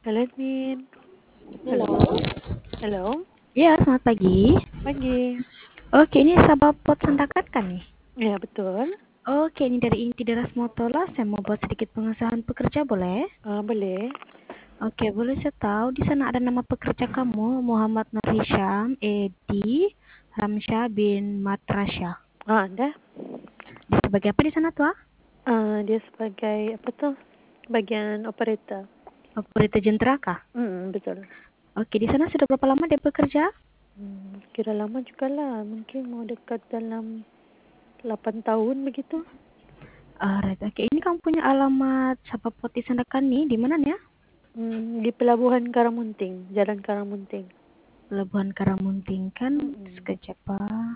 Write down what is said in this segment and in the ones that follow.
Halo, Min. Halo. Halo. Halo. Ya, selamat pagi. Pagi. Oke, ini Sabah Pot Santakat kan nih? Ya, betul. Oke, ini dari Inti Deras Motola. Saya mau buat sedikit pengesahan pekerja, boleh? Boleh. Oke, boleh saya tahu di sana ada nama pekerja kamu, Muhammad Nur Hisham, Edi, Ramsyah bin Matrasya. Ada. Dia sebagai apa di sana tuh? Dia sebagai apa tuh? Bagian operator. Operator jentera kah? Betul. Oke, di sana sudah berapa lama dia bekerja? Kira lama juga lah. Mungkin mau dekat dalam 8 tahun begitu. Alright, oke. Ini kamu punya alamat Sabah Pot di Sandakan nih, di mana nih ya? Di Pelabuhan Karamunting, Jalan Karamunting. Pelabuhan Karamunting kan, Mm-mm. sekejap Pak.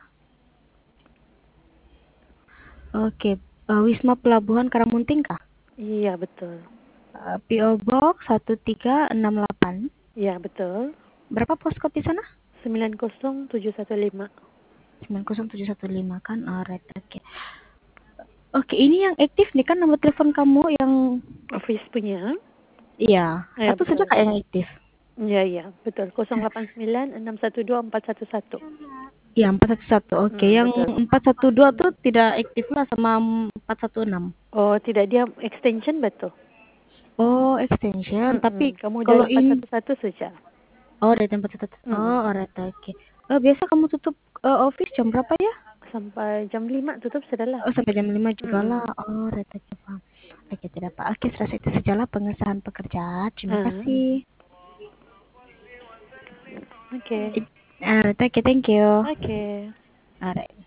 Oke, Wisma Pelabuhan Karamunting kah? Iya, betul. PO Box 1368. Iya, betul. Berapa postcode di sana? 90715. 90715 kan? Alright, oke. Oke, ini yang aktif nih kan nomor telepon kamu yang Office punya. iya, Ya, satu saja betul. kak yang aktif. Iya, iya, betul. 089 612 411. Iya, 411. Oke, yang Betul. 412 tuh tidak aktif lah sama 416. Oh, tidak, dia extension betul. Oh, extension. Tapi Kamu kalau dial ini 411 saja. dari tempat satu. Mm-mm. Oh, alright, oke. Biasa kamu tutup office jam berapa ya? Sampai jam 5 tutup sudah lah. Oh, sampai jam 5 juga Mm-mm. lah. Oh, reta Jepang. Oke, tidak Pak. Oke, selesai itu sajalah pengesahan pekerjaan. Terima Ah, kasih. Oke. Reta, oke, thank you. Oke. Alright.